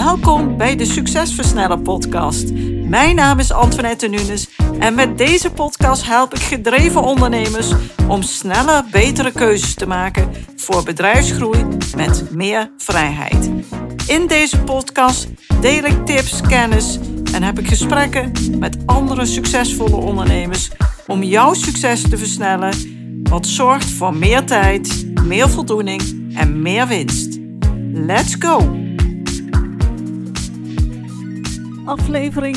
Welkom bij de Succesversneller podcast. Mijn naam is Antoinette Nunes en met deze podcast help ik gedreven ondernemers om snelle, betere keuzes te maken voor bedrijfsgroei met meer vrijheid. In deze podcast deel ik tips, kennis en heb ik gesprekken met andere succesvolle ondernemers om jouw succes te versnellen, wat zorgt voor meer tijd, meer voldoening en meer winst. Let's go! Aflevering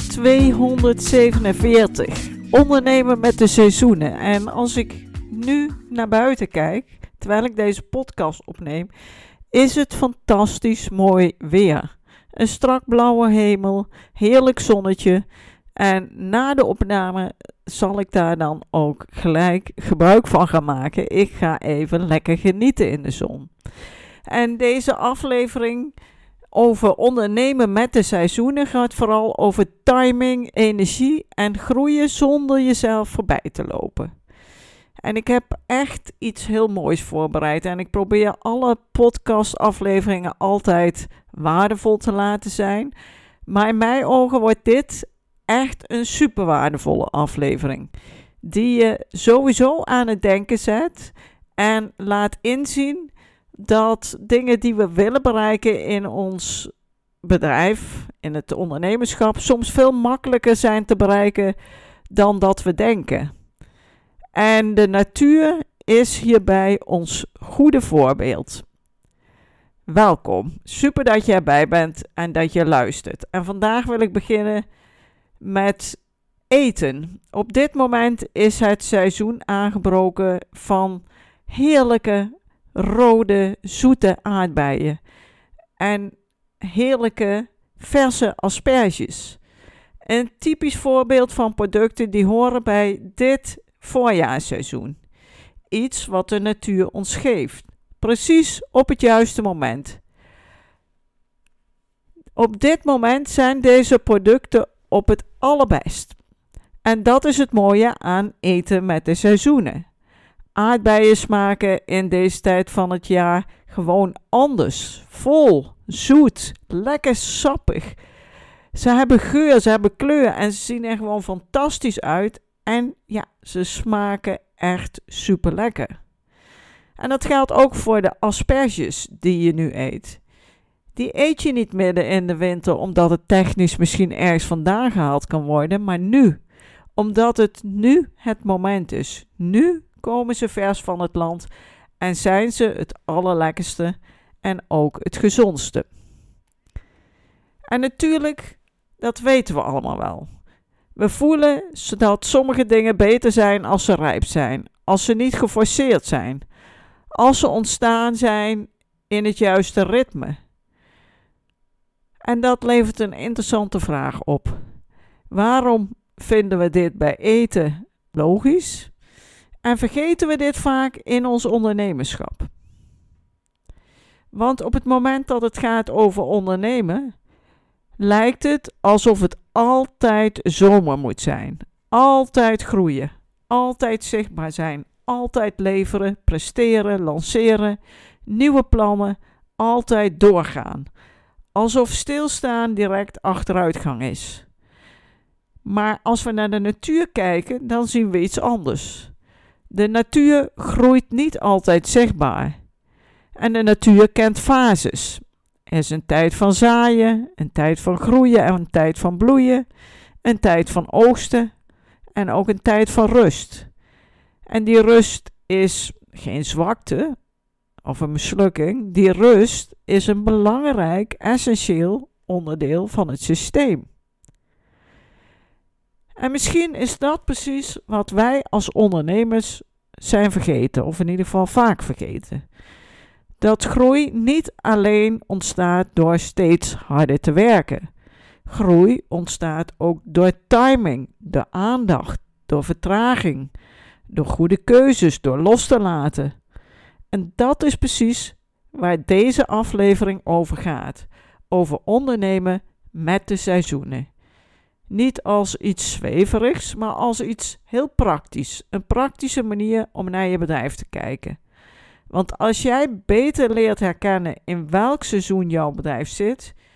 247. Ondernemen met de seizoenen. En als ik nu naar buiten kijk, terwijl ik deze podcast opneem, is het fantastisch mooi weer. Een strak blauwe hemel, heerlijk zonnetje. En na de opname zal ik daar dan ook gelijk gebruik van gaan maken. Ik ga even lekker genieten in de zon. En deze aflevering over ondernemen met de seizoenen gaat vooral over timing, energie en groeien zonder jezelf voorbij te lopen. En ik heb echt iets heel moois voorbereid en ik probeer alle podcastafleveringen altijd waardevol te laten zijn. Maar in mijn ogen wordt dit echt een super waardevolle aflevering, die je sowieso aan het denken zet en laat inzien dat dingen die we willen bereiken in ons bedrijf, in het ondernemerschap, soms veel makkelijker zijn te bereiken dan dat we denken. En de natuur is hierbij ons goede voorbeeld. Welkom, super dat je erbij bent en dat je luistert. En vandaag wil ik beginnen met eten. Op dit moment is het seizoen aangebroken van heerlijke rode, zoete aardbeien en heerlijke verse asperges. Een typisch voorbeeld van producten die horen bij dit voorjaarsseizoen. Iets wat de natuur ons geeft, precies op het juiste moment. Op dit moment zijn deze producten op het allerbest. En dat is het mooie aan eten met de seizoenen. Aardbeien smaken in deze tijd van het jaar gewoon anders. Vol, zoet, lekker sappig. Ze hebben geur, ze hebben kleur en ze zien er gewoon fantastisch uit. En ja, ze smaken echt super lekker. En dat geldt ook voor de asperges die je nu eet. Die eet je niet midden in de winter omdat het technisch misschien ergens vandaan gehaald kan worden, maar nu. Omdat het nu het moment is. Nu komen ze vers van het land en zijn ze het allerlekkerste en ook het gezondste. En natuurlijk, dat weten we allemaal wel. We voelen dat sommige dingen beter zijn als ze rijp zijn, als ze niet geforceerd zijn, als ze ontstaan zijn in het juiste ritme. En dat levert een interessante vraag op. Waarom vinden we dit bij eten logisch? En vergeten we dit vaak in ons ondernemerschap? Want op het moment dat het gaat over ondernemen, lijkt het alsof het altijd zomer moet zijn. Altijd groeien, altijd zichtbaar zijn, altijd leveren, presteren, lanceren, nieuwe plannen, altijd doorgaan. Alsof stilstaan direct achteruitgang is. Maar als we naar de natuur kijken, dan zien we iets anders. De natuur groeit niet altijd zichtbaar. En de natuur kent fases. Er is een tijd van zaaien, een tijd van groeien en een tijd van bloeien, een tijd van oogsten en ook een tijd van rust. En die rust is geen zwakte of een mislukking. Die rust is een belangrijk, essentieel onderdeel van het systeem. En misschien is dat precies wat wij als ondernemers zijn vergeten, of in ieder geval vaak vergeten. Dat groei niet alleen ontstaat door steeds harder te werken. Groei ontstaat ook door timing, door aandacht, door vertraging, door goede keuzes, door los te laten. En dat is precies waar deze aflevering over gaat. Over ondernemen met de seizoenen. Niet als iets zweverigs, maar als iets heel praktisch. Een praktische manier om naar je bedrijf te kijken. Want als jij beter leert herkennen in welk seizoen jouw bedrijf zit,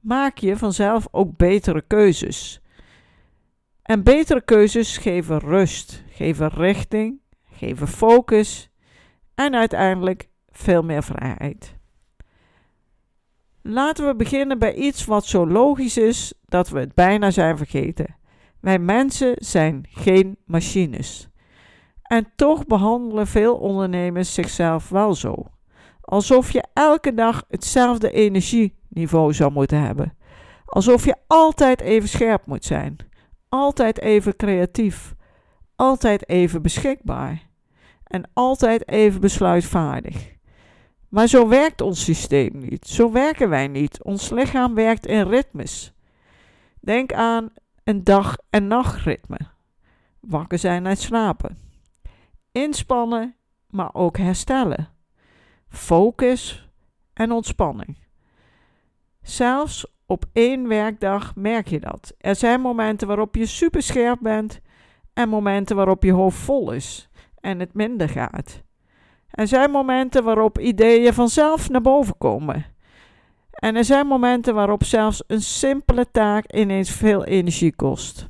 maak je vanzelf ook betere keuzes. En betere keuzes geven rust, geven richting, geven focus en uiteindelijk veel meer vrijheid. Laten we beginnen bij iets wat zo logisch is dat we het bijna zijn vergeten. Wij mensen zijn geen machines. En toch behandelen veel ondernemers zichzelf wel zo. Alsof je elke dag hetzelfde energieniveau zou moeten hebben. Alsof je altijd even scherp moet zijn. Altijd even creatief. Altijd even beschikbaar. En altijd even besluitvaardig. Maar zo werkt ons systeem niet. Zo werken wij niet. Ons lichaam werkt in ritmes. Denk aan een dag- en nachtritme. Wakker zijn en slapen. Inspannen, maar ook herstellen. Focus en ontspanning. Zelfs op 1 werkdag merk je dat. Er zijn momenten waarop je super scherp bent en momenten waarop je hoofd vol is en het minder gaat. Er zijn momenten waarop ideeën vanzelf naar boven komen. En er zijn momenten waarop zelfs een simpele taak ineens veel energie kost.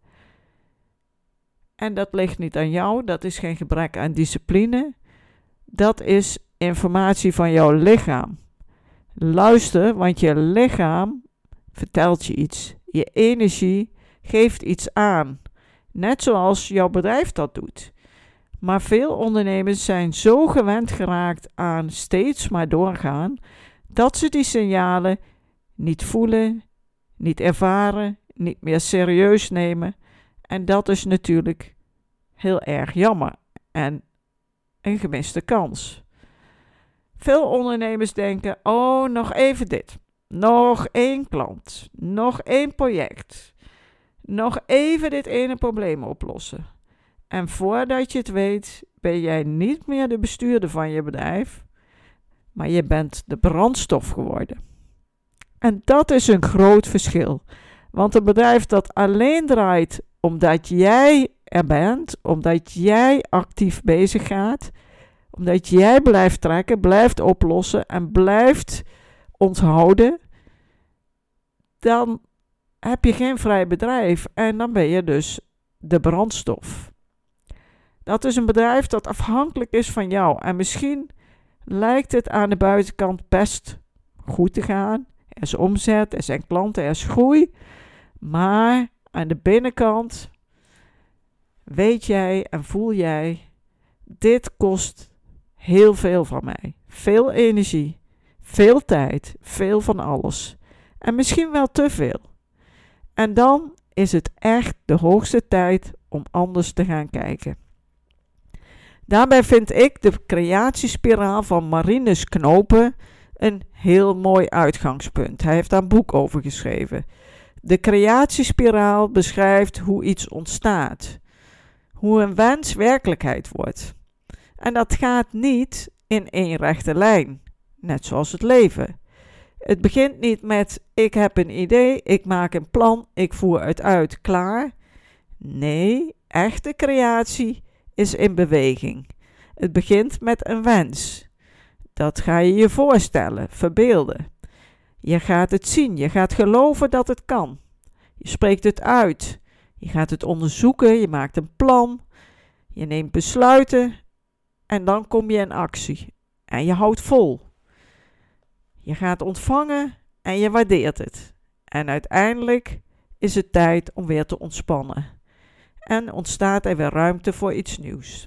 En dat ligt niet aan jou, dat is geen gebrek aan discipline. Dat is informatie van jouw lichaam. Luister, want je lichaam vertelt je iets. Je energie geeft iets aan. Net zoals jouw bedrijf dat doet. Maar veel ondernemers zijn zo gewend geraakt aan steeds maar doorgaan, dat ze die signalen niet voelen, niet ervaren, niet meer serieus nemen. En dat is natuurlijk heel erg jammer en een gemiste kans. Veel ondernemers denken, oh, nog even dit. Nog 1 klant. Nog 1 project. Nog even dit ene probleem oplossen. En voordat je het weet, ben jij niet meer de bestuurder van je bedrijf, maar je bent de brandstof geworden. En dat is een groot verschil. Want een bedrijf dat alleen draait omdat jij er bent, omdat jij actief bezig gaat, omdat jij blijft trekken, blijft oplossen en blijft onthouden, dan heb je geen vrij bedrijf en dan ben je dus de brandstof. Dat is een bedrijf dat afhankelijk is van jou en misschien lijkt het aan de buitenkant best goed te gaan. Er is omzet, er zijn klanten, er is groei, maar aan de binnenkant weet jij en voel jij, dit kost heel veel van mij. Veel energie, veel tijd, veel van alles. En misschien wel te veel. En dan is het echt de hoogste tijd om anders te gaan kijken. Daarbij vind ik de creatiespiraal van Marinus Knopen een heel mooi uitgangspunt. Hij heeft daar een boek over geschreven. De creatiespiraal beschrijft hoe iets ontstaat. Hoe een wens werkelijkheid wordt. En dat gaat niet in één rechte lijn. Net zoals het leven. Het begint niet met ik heb een idee, ik maak een plan, ik voer het uit, klaar. Nee, echte creatie is in beweging. Het begint met een wens. Dat ga je je voorstellen, verbeelden. Je gaat het zien, je gaat geloven dat het kan. Je spreekt het uit. Je gaat het onderzoeken, je maakt een plan. Je neemt besluiten en dan kom je in actie. En je houdt vol. Je gaat ontvangen en je waardeert het. En uiteindelijk is het tijd om weer te ontspannen. En ontstaat er weer ruimte voor iets nieuws.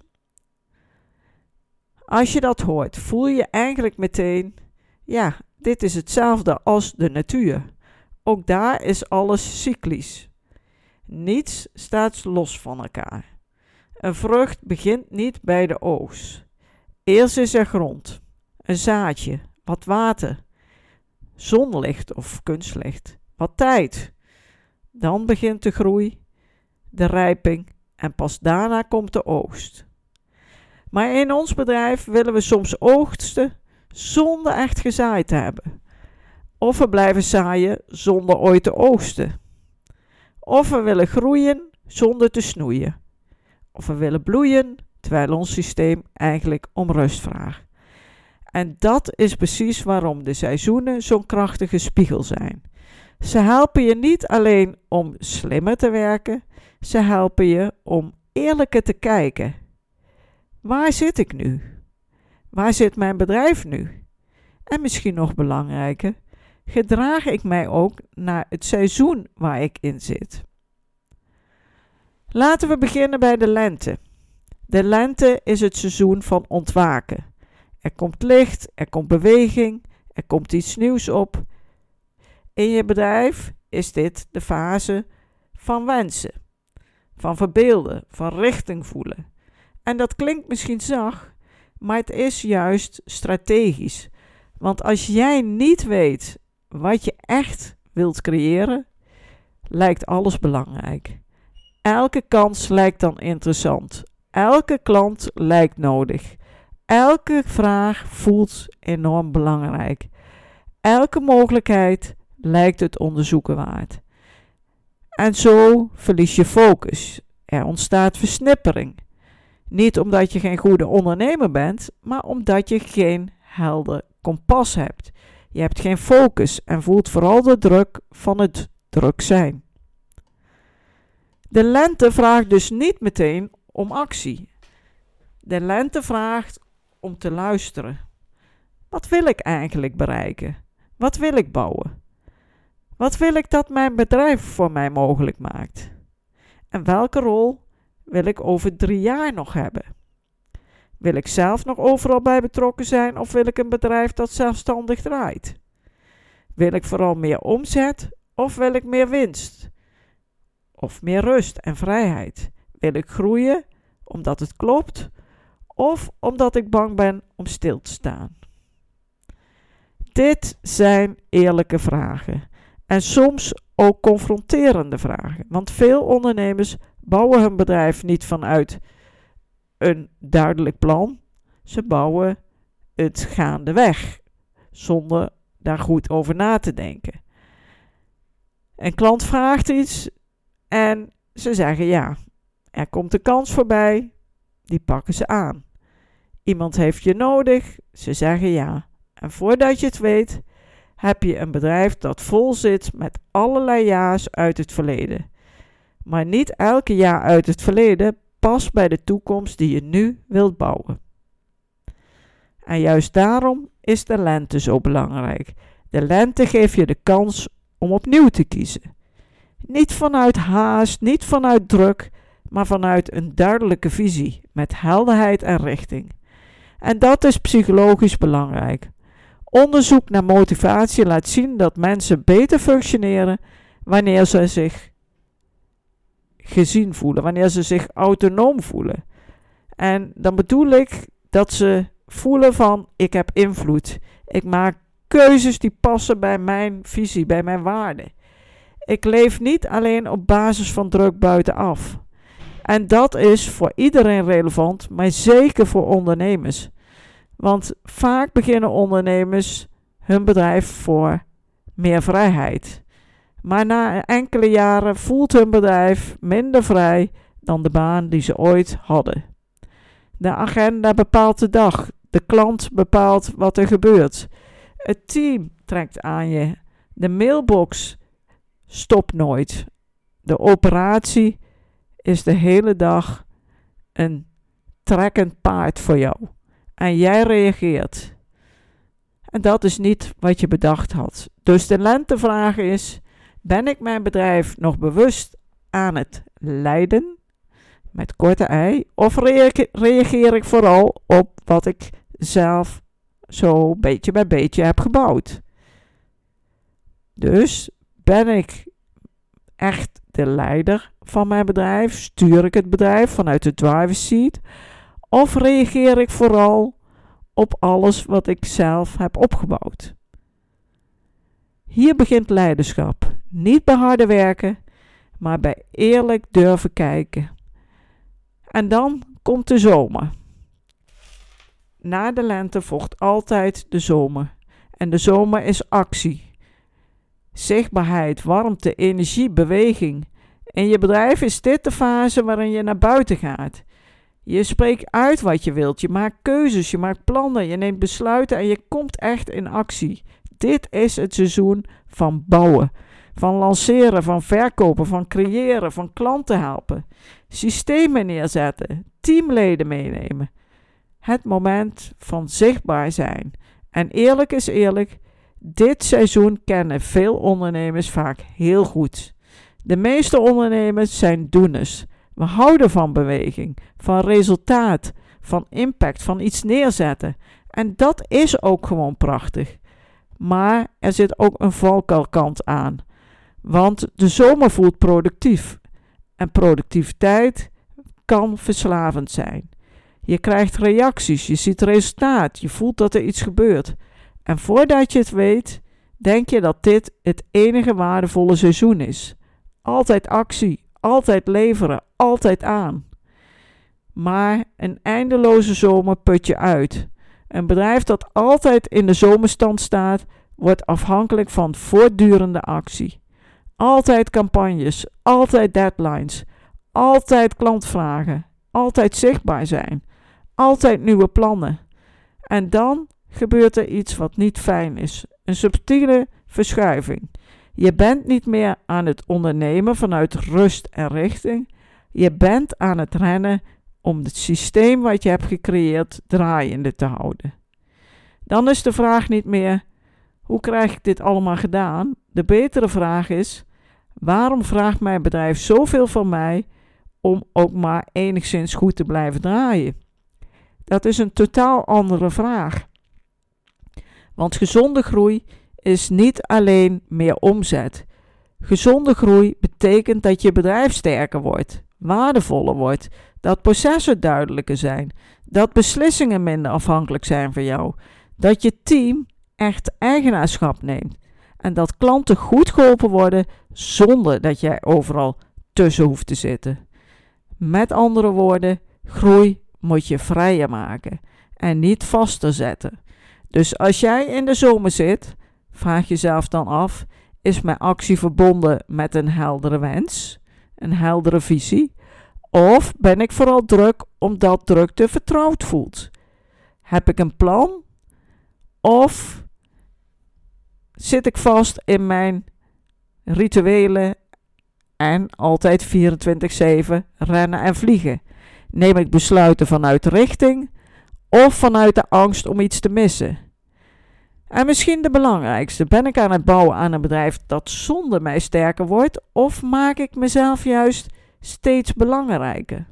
Als je dat hoort, voel je eigenlijk meteen, ja, dit is hetzelfde als de natuur. Ook daar is alles cyclisch. Niets staat los van elkaar. Een vrucht begint niet bij de oogst. Eerst is er grond, een zaadje, wat water, zonlicht of kunstlicht, wat tijd. Dan begint de groei, de rijping en pas daarna komt de oogst. Maar in ons bedrijf willen we soms oogsten zonder echt gezaaid te hebben. Of we blijven zaaien zonder ooit te oogsten. Of we willen groeien zonder te snoeien. Of we willen bloeien terwijl ons systeem eigenlijk om rust vraagt. En dat is precies waarom de seizoenen zo'n krachtige spiegel zijn. Ze helpen je niet alleen om slimmer te werken, ze helpen je om eerlijker te kijken. Waar zit ik nu? Waar zit mijn bedrijf nu? En misschien nog belangrijker, gedraag ik mij ook naar het seizoen waar ik in zit? Laten we beginnen bij de lente. De lente is het seizoen van ontwaken. Er komt licht, er komt beweging, er komt iets nieuws op. In je bedrijf is dit de fase van wensen, van verbeelden, van richting voelen. En dat klinkt misschien zacht, maar het is juist strategisch. Want als jij niet weet wat je echt wilt creëren, lijkt alles belangrijk. Elke kans lijkt dan interessant. Elke klant lijkt nodig. Elke vraag voelt enorm belangrijk. Elke mogelijkheid lijkt het onderzoeken waard. En zo verlies je focus. Er ontstaat versnippering. Niet omdat je geen goede ondernemer bent, maar omdat je geen helder kompas hebt. Je hebt geen focus en voelt vooral de druk van het druk zijn. De lente vraagt dus niet meteen om actie. De lente vraagt om te luisteren. Wat wil ik eigenlijk bereiken? Wat wil ik bouwen? Wat wil ik dat mijn bedrijf voor mij mogelijk maakt? En welke rol wil ik over 3 jaar nog hebben? Wil ik zelf nog overal bij betrokken zijn of wil ik een bedrijf dat zelfstandig draait? Wil ik vooral meer omzet of wil ik meer winst? Of meer rust en vrijheid? Wil ik groeien omdat het klopt of omdat ik bang ben om stil te staan? Dit zijn eerlijke vragen en soms ook confronterende vragen, want veel ondernemers bouwen hun bedrijf niet vanuit een duidelijk plan. Ze bouwen het gaandeweg, zonder daar goed over na te denken. Een klant vraagt iets en ze zeggen ja. Er komt een kans voorbij, die pakken ze aan. Iemand heeft je nodig, ze zeggen ja. En voordat je het weet, heb je een bedrijf dat vol zit met allerlei ja's uit het verleden. Maar niet elke jaar uit het verleden past bij de toekomst die je nu wilt bouwen. En juist daarom is de lente zo belangrijk. De lente geeft je de kans om opnieuw te kiezen. Niet vanuit haast, niet vanuit druk, maar vanuit een duidelijke visie met helderheid en richting. En dat is psychologisch belangrijk. Onderzoek naar motivatie laat zien dat mensen beter functioneren wanneer ze zich gezien voelen, wanneer ze zich autonoom voelen. En dan bedoel ik dat ze voelen van ik heb invloed. Ik maak keuzes die passen bij mijn visie, bij mijn waarden. Ik leef niet alleen op basis van druk buitenaf. En dat is voor iedereen relevant, maar zeker voor ondernemers. Want vaak beginnen ondernemers hun bedrijf voor meer vrijheid. Maar na enkele jaren voelt hun bedrijf minder vrij dan de baan die ze ooit hadden. De agenda bepaalt de dag. De klant bepaalt wat er gebeurt. Het team trekt aan je. De mailbox stopt nooit. De operatie is de hele dag een trekkend paard voor jou. En jij reageert. En dat is niet wat je bedacht had. Dus de lentevraag is: ben ik mijn bedrijf nog bewust aan het leiden? Met korte ei. Of reageer ik vooral op wat ik zelf zo beetje bij beetje heb gebouwd? Dus ben ik echt de leider van mijn bedrijf? Stuur ik het bedrijf vanuit de driver's seat? Of reageer ik vooral op alles wat ik zelf heb opgebouwd? Hier begint leiderschap. Niet bij harde werken, maar bij eerlijk durven kijken. En dan komt de zomer. Na de lente volgt altijd de zomer. En de zomer is actie. Zichtbaarheid, warmte, energie, beweging. In je bedrijf is dit de fase waarin je naar buiten gaat. Je spreekt uit wat je wilt, je maakt keuzes, je maakt plannen, je neemt besluiten en je komt echt in actie. Dit is het seizoen van bouwen. van lanceren, van verkopen, van creëren, van klanten helpen, systemen neerzetten, teamleden meenemen. Het moment van zichtbaar zijn. En eerlijk is eerlijk, dit seizoen kennen veel ondernemers vaak heel goed. De meeste ondernemers zijn doeners. We houden van beweging, van resultaat, van impact, van iets neerzetten. En dat is ook gewoon prachtig. Maar er zit ook een valkuilkant aan. Want de zomer voelt productief. En productiviteit kan verslavend zijn. Je krijgt reacties, je ziet resultaat, je voelt dat er iets gebeurt. En voordat je het weet, denk je dat dit het enige waardevolle seizoen is. Altijd actie, altijd leveren, altijd aan. Maar een eindeloze zomer put je uit. Een bedrijf dat altijd in de zomerstand staat, wordt afhankelijk van voortdurende actie. Altijd campagnes, altijd deadlines, altijd klantvragen, altijd zichtbaar zijn, altijd nieuwe plannen. En dan gebeurt er iets wat niet fijn is, een subtiele verschuiving. Je bent niet meer aan het ondernemen vanuit rust en richting. Je bent aan het rennen om het systeem wat je hebt gecreëerd draaiende te houden. Dan is de vraag niet meer, hoe krijg ik dit allemaal gedaan? De betere vraag is, waarom vraagt mijn bedrijf zoveel van mij om ook maar enigszins goed te blijven draaien? Dat is een totaal andere vraag. Want gezonde groei is niet alleen meer omzet. Gezonde groei betekent dat je bedrijf sterker wordt, waardevoller wordt, dat processen duidelijker zijn, dat beslissingen minder afhankelijk zijn van jou, dat je team echt eigenaarschap neemt en dat klanten goed geholpen worden zonder dat jij overal tussen hoeft te zitten. Met andere woorden, groei moet je vrijer maken en niet vaster zetten. Dus als jij in de zomer zit, vraag jezelf dan af, is mijn actie verbonden met een heldere wens, een heldere visie? Of ben ik vooral druk omdat drukte vertrouwd voelt? Heb ik een plan? Of zit ik vast in mijn rituelen en altijd 24/7 rennen en vliegen? Neem ik besluiten vanuit richting of vanuit de angst om iets te missen? En misschien de belangrijkste, ben ik aan het bouwen aan een bedrijf dat zonder mij sterker wordt of maak ik mezelf juist steeds belangrijker?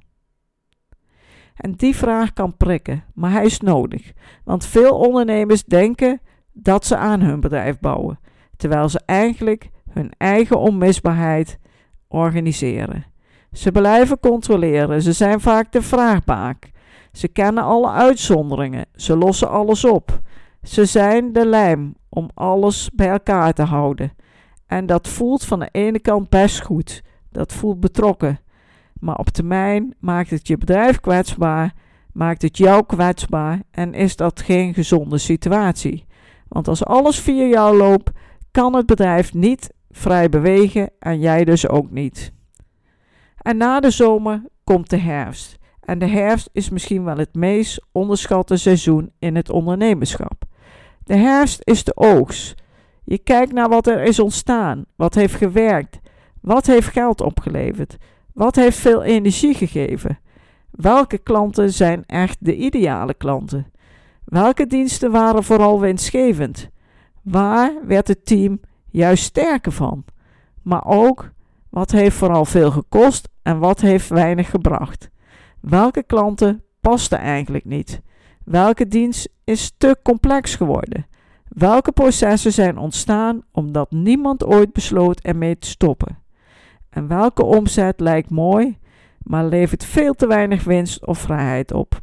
En die vraag kan prikken, maar hij is nodig. Want veel ondernemers denken dat ze aan hun bedrijf bouwen, terwijl ze eigenlijk hun eigen onmisbaarheid organiseren. Ze blijven controleren, ze zijn vaak de vraagbaak. Ze kennen alle uitzonderingen, ze lossen alles op. Ze zijn de lijm om alles bij elkaar te houden. En dat voelt van de ene kant best goed, dat voelt betrokken. Maar op termijn maakt het je bedrijf kwetsbaar, maakt het jou kwetsbaar en is dat geen gezonde situatie. Want als alles via jou loopt, kan het bedrijf niet vrij bewegen en jij dus ook niet. En na de zomer komt de herfst. En de herfst is misschien wel het meest onderschatte seizoen in het ondernemerschap. De herfst is de oogst. Je kijkt naar wat er is ontstaan, wat heeft gewerkt, wat heeft geld opgeleverd, wat heeft veel energie gegeven. Welke klanten zijn echt de ideale klanten? Welke diensten waren vooral winstgevend? Waar werd het team juist sterker van? Maar ook, wat heeft vooral veel gekost en wat heeft weinig gebracht? Welke klanten pasten eigenlijk niet? Welke dienst is te complex geworden? Welke processen zijn ontstaan omdat niemand ooit besloot ermee te stoppen? En welke omzet lijkt mooi, maar levert veel te weinig winst of vrijheid op?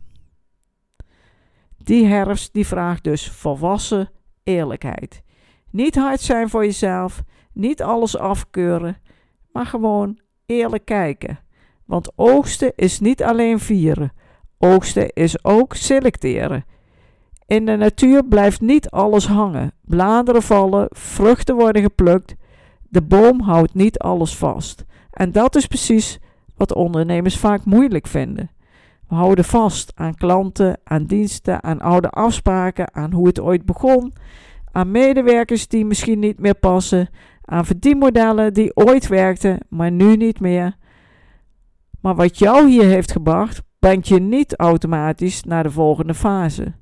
Die herfst die vraagt dus volwassen eerlijkheid. Niet hard zijn voor jezelf, niet alles afkeuren, maar gewoon eerlijk kijken. Want oogsten is niet alleen vieren, oogsten is ook selecteren. In de natuur blijft niet alles hangen, bladeren vallen, vruchten worden geplukt. De boom houdt niet alles vast. En dat is precies wat ondernemers vaak moeilijk vinden. We houden vast aan klanten, aan diensten, aan oude afspraken, aan hoe het ooit begon, aan medewerkers die misschien niet meer passen, aan verdienmodellen die ooit werkten, maar nu niet meer. Maar wat jou hier heeft gebracht, brengt je niet automatisch naar de volgende fase.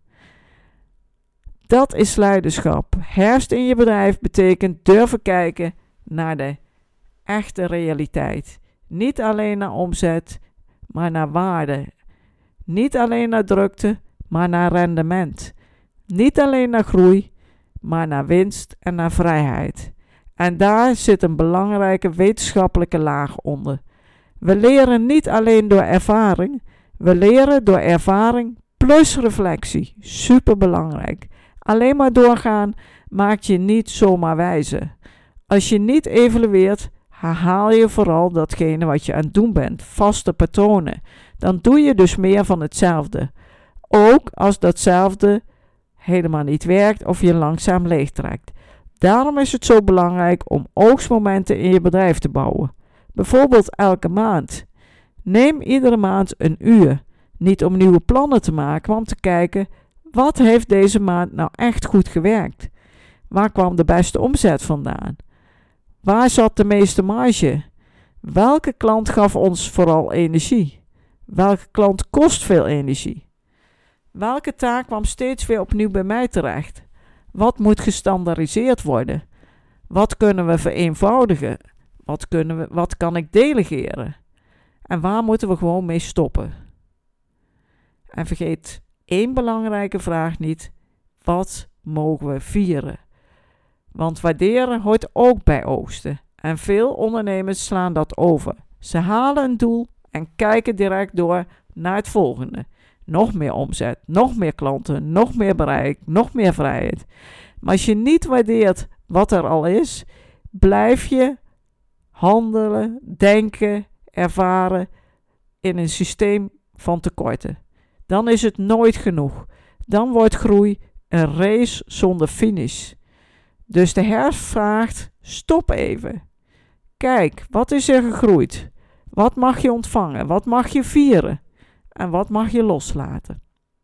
Dat is leiderschap. Herfst in je bedrijf betekent durven kijken naar de echte realiteit. Niet alleen naar omzet, maar naar waarde. Niet alleen naar drukte, maar naar rendement. Niet alleen naar groei, maar naar winst en naar vrijheid. En daar zit een belangrijke wetenschappelijke laag onder. We leren niet alleen door ervaring, we leren door ervaring plus reflectie. Superbelangrijk. Alleen maar doorgaan maakt je niet zomaar wijzer. Als je niet evalueert, herhaal je vooral datgene wat je aan het doen bent, vaste patronen. Dan doe je dus meer van hetzelfde. Ook als datzelfde helemaal niet werkt of je langzaam leegtrekt. Daarom is het zo belangrijk om oogstmomenten in je bedrijf te bouwen. Bijvoorbeeld elke maand. Neem iedere maand een uur. Niet om nieuwe plannen te maken, maar om te kijken, wat heeft deze maand nou echt goed gewerkt? Waar kwam de beste omzet vandaan? Waar zat de meeste marge? Welke klant gaf ons vooral energie? Welke klant kost veel energie? Welke taak kwam steeds weer opnieuw bij mij terecht? Wat moet gestandaardiseerd worden? Wat kunnen we vereenvoudigen? Wat kan ik delegeren? En waar moeten we gewoon mee stoppen? En vergeet één belangrijke vraag niet. Wat mogen we vieren? Want waarderen hoort ook bij oogsten. En veel ondernemers slaan dat over. Ze halen een doel en kijken direct door naar het volgende. Nog meer omzet, nog meer klanten, nog meer bereik, nog meer vrijheid. Maar als je niet waardeert wat er al is, blijf je handelen, denken, ervaren in een systeem van tekorten. Dan is het nooit genoeg. Dan wordt groei een race zonder finish. Dus de herfst vraagt, stop even. Kijk, wat is er gegroeid? Wat mag je ontvangen? Wat mag je vieren? En wat mag je loslaten?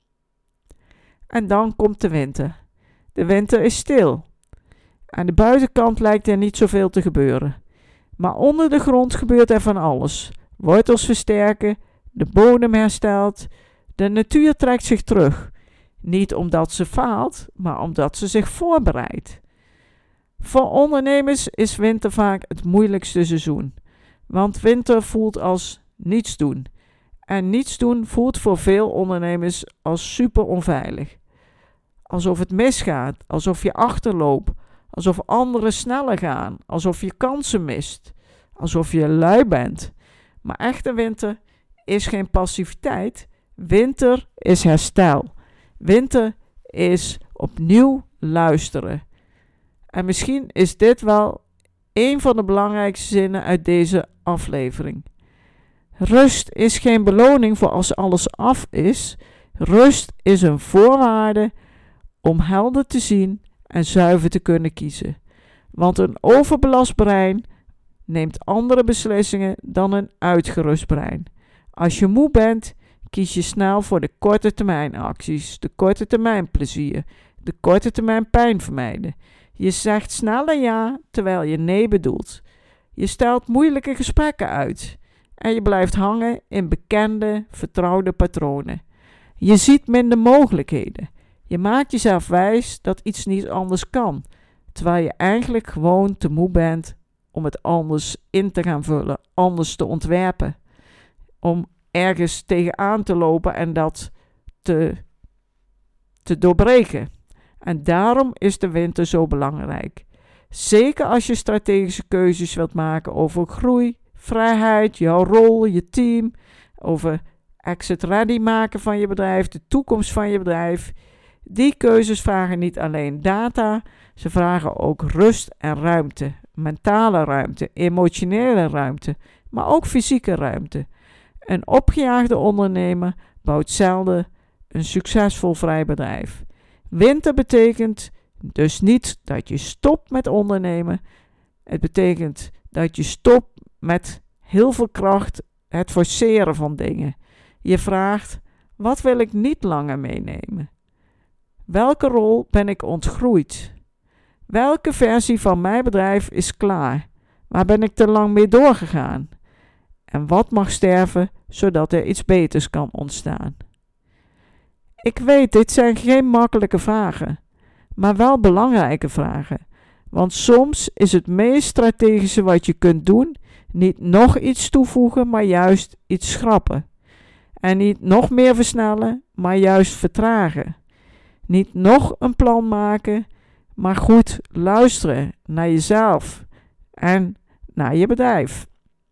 En dan komt de winter. De winter is stil. Aan de buitenkant lijkt er niet zoveel te gebeuren. Maar onder de grond gebeurt er van alles. Wortels versterken, de bodem herstelt, de natuur trekt zich terug. Niet omdat ze faalt, maar omdat ze zich voorbereidt. Voor ondernemers is winter vaak het moeilijkste seizoen. Want winter voelt als niets doen. En niets doen voelt voor veel ondernemers als super onveilig. Alsof het misgaat, alsof je achterloopt, alsof anderen sneller gaan, alsof je kansen mist, alsof je lui bent. Maar echte winter is geen passiviteit. Winter is herstel. Winter is opnieuw luisteren. En misschien is dit wel een van de belangrijkste zinnen uit deze aflevering. Rust is geen beloning voor als alles af is. Rust is een voorwaarde om helder te zien en zuiver te kunnen kiezen. Want een overbelast brein neemt andere beslissingen dan een uitgerust brein. Als je moe bent, kies je snel voor de korte termijn acties, de korte termijn plezier, de korte termijn pijn vermijden. Je zegt sneller ja, terwijl je nee bedoelt. Je stelt moeilijke gesprekken uit en je blijft hangen in bekende, vertrouwde patronen. Je ziet minder mogelijkheden. Je maakt jezelf wijs dat iets niet anders kan, terwijl je eigenlijk gewoon te moe bent om het anders in te gaan vullen, anders te ontwerpen. Om ergens tegenaan te lopen en dat te doorbreken. En daarom is de winter zo belangrijk. Zeker als je strategische keuzes wilt maken over groei, vrijheid, jouw rol, je team, over exit ready maken van je bedrijf, de toekomst van je bedrijf. Die keuzes vragen niet alleen data, ze vragen ook rust en ruimte, mentale ruimte, emotionele ruimte, maar ook fysieke ruimte. Een opgejaagde ondernemer bouwt zelden een succesvol vrij bedrijf. Winter betekent dus niet dat je stopt met ondernemen. Het betekent dat je stopt met heel veel kracht het forceren van dingen. Je vraagt, wat wil ik niet langer meenemen? Welke rol ben ik ontgroeid? Welke versie van mijn bedrijf is klaar? Waar ben ik te lang mee doorgegaan? En wat mag sterven, zodat er iets beters kan ontstaan? Ik weet, dit zijn geen makkelijke vragen, maar wel belangrijke vragen. Want soms is het meest strategische wat je kunt doen, niet nog iets toevoegen, maar juist iets schrappen. En niet nog meer versnellen, maar juist vertragen. Niet nog een plan maken, maar goed luisteren naar jezelf en naar je bedrijf.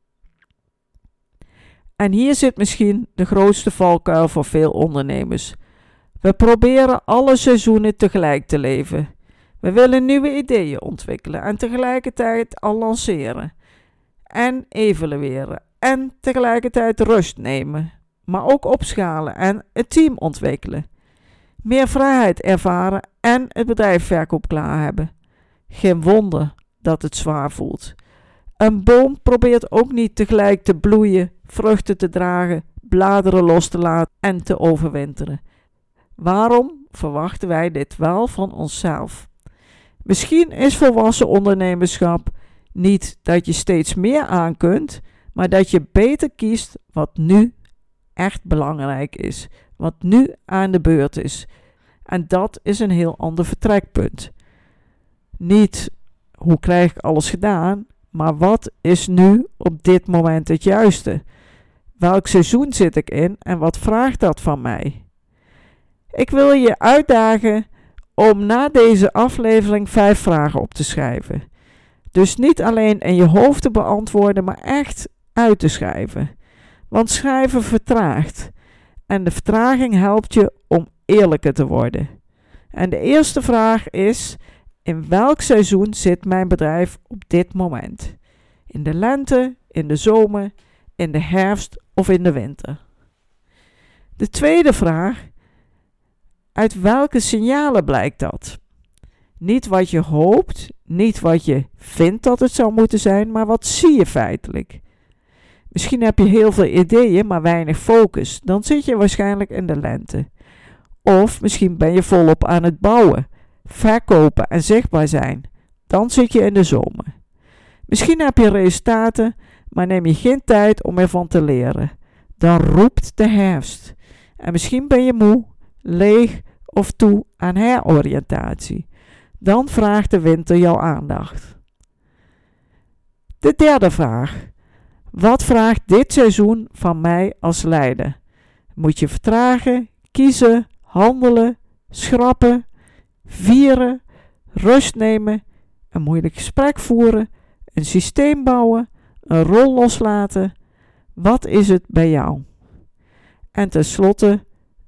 En hier zit misschien de grootste valkuil voor veel ondernemers. We proberen alle seizoenen tegelijk te leven. We willen nieuwe ideeën ontwikkelen en tegelijkertijd al lanceren. En evalueren en tegelijkertijd rust nemen. Maar ook opschalen en het team ontwikkelen. Meer vrijheid ervaren en het bedrijf verkoop klaar hebben. Geen wonder dat het zwaar voelt. Een boom probeert ook niet tegelijk te bloeien, vruchten te dragen, bladeren los te laten en te overwinteren. Waarom verwachten wij dit wel van onszelf? Misschien is volwassen ondernemerschap niet dat je steeds meer aan kunt, maar dat je beter kiest wat nu echt belangrijk is, wat nu aan de beurt is. En dat is een heel ander vertrekpunt. Niet hoe krijg ik alles gedaan, maar wat is nu op dit moment het juiste? Welk seizoen zit ik in en wat vraagt dat van mij? Ik wil je uitdagen om na deze aflevering 5 vragen op te schrijven. Dus niet alleen in je hoofd te beantwoorden, maar echt uit te schrijven. Want schrijven vertraagt. En de vertraging helpt je om eerlijker te worden. En de eerste vraag is: in welk seizoen zit mijn bedrijf op dit moment? In de lente, in de zomer, in de herfst of in de winter? De tweede vraag: uit welke signalen blijkt dat? Niet wat je hoopt, niet wat je vindt dat het zou moeten zijn, maar wat zie je feitelijk? Misschien heb je heel veel ideeën, maar weinig focus. Dan zit je waarschijnlijk in de lente. Of misschien ben je volop aan het bouwen, verkopen en zichtbaar zijn. Dan zit je in de zomer. Misschien heb je resultaten, maar neem je geen tijd om ervan te leren. Dan roept de herfst. En misschien ben je moe, leeg of toe aan heroriëntatie. Dan vraagt de winter jouw aandacht. De derde vraag. Wat vraagt dit seizoen van mij als leider? Moet je vertragen, kiezen, handelen, schrappen, vieren, rust nemen, een moeilijk gesprek voeren, een systeem bouwen, een rol loslaten? Wat is het bij jou? En tenslotte,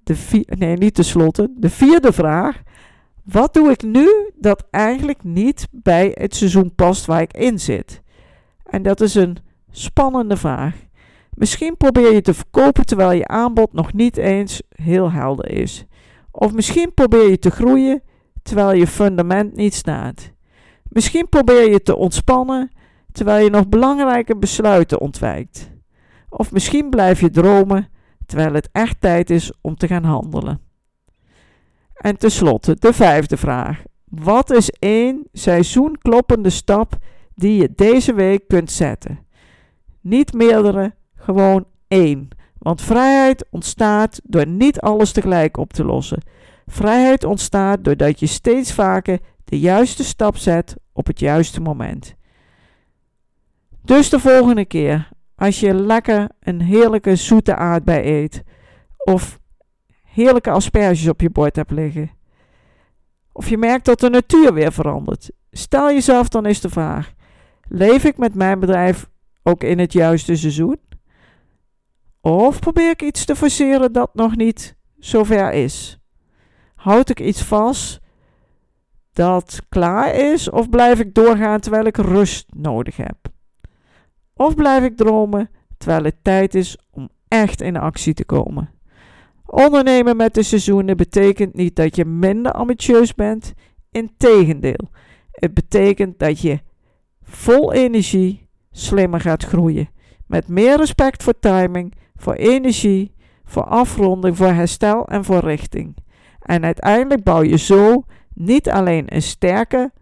de vierde vraag. Wat doe ik nu dat eigenlijk niet bij het seizoen past waar ik in zit? En dat is een spannende vraag. Misschien probeer je te verkopen terwijl je aanbod nog niet eens heel helder is. Of misschien probeer je te groeien terwijl je fundament niet staat. Misschien probeer je te ontspannen terwijl je nog belangrijke besluiten ontwijkt. Of misschien blijf je dromen terwijl het echt tijd is om te gaan handelen. En tenslotte de vijfde vraag. Wat is 1 seizoenkloppende stap die je deze week kunt zetten? Niet meerdere, gewoon 1. Want vrijheid ontstaat door niet alles tegelijk op te lossen. Vrijheid ontstaat doordat je steeds vaker de juiste stap zet op het juiste moment. Dus de volgende keer, als je lekker een heerlijke zoete aardbei eet, of heerlijke asperges op je bord hebt liggen, of je merkt dat de natuur weer verandert, stel jezelf dan eens de vraag: leef ik met mijn bedrijf ook in het juiste seizoen? Of probeer ik iets te forceren dat nog niet zover is? Houd ik iets vast dat klaar is, of blijf ik doorgaan terwijl ik rust nodig heb? Of blijf ik dromen terwijl het tijd is om echt in actie te komen? Ondernemen met de seizoenen betekent niet dat je minder ambitieus bent. Integendeel, het betekent dat je vol energie slimmer gaat groeien. Met meer respect voor timing, voor energie, voor afronding, voor herstel en voor richting. En uiteindelijk bouw je zo niet alleen een sterker,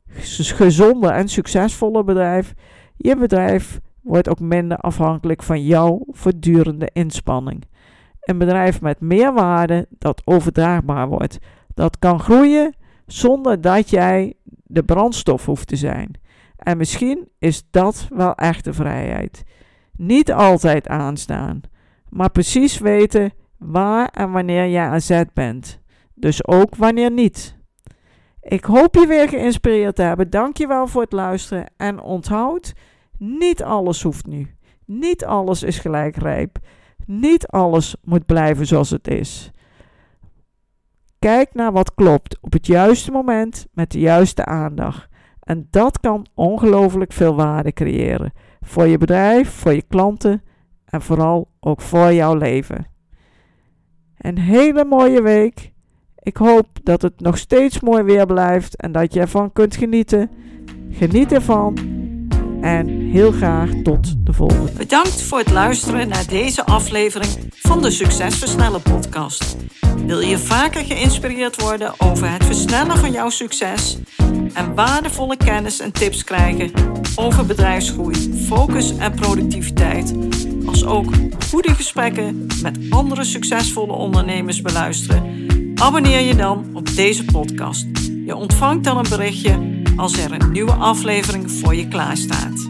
gezonder en succesvoller bedrijf. Je bedrijf wordt ook minder afhankelijk van jouw voortdurende inspanning. Een bedrijf met meer waarde dat overdraagbaar wordt. Dat kan groeien zonder dat jij de brandstof hoeft te zijn. En misschien is dat wel echte vrijheid. Niet altijd aanstaan, maar precies weten waar en wanneer jij aan zet bent. Dus ook wanneer niet. Ik hoop je weer geïnspireerd te hebben. Dankjewel voor het luisteren. En onthoud, niet alles hoeft nu. Niet alles is gelijk rijp. Niet alles moet blijven zoals het is. Kijk naar wat klopt op het juiste moment met de juiste aandacht. En dat kan ongelooflijk veel waarde creëren. Voor je bedrijf, voor je klanten en vooral ook voor jouw leven. Een hele mooie week. Ik hoop dat het nog steeds mooi weer blijft en dat je ervan kunt genieten. Geniet ervan en heel graag tot de volgende. Bedankt voor het luisteren naar deze aflevering van de Succesversnellen podcast. Wil je vaker geïnspireerd worden over het versnellen van jouw succes en waardevolle kennis en tips krijgen over bedrijfsgroei, focus en productiviteit, als ook goede gesprekken met andere succesvolle ondernemers beluisteren? Abonneer je dan op deze podcast. Je ontvangt dan een berichtje als er een nieuwe aflevering voor je klaar staat.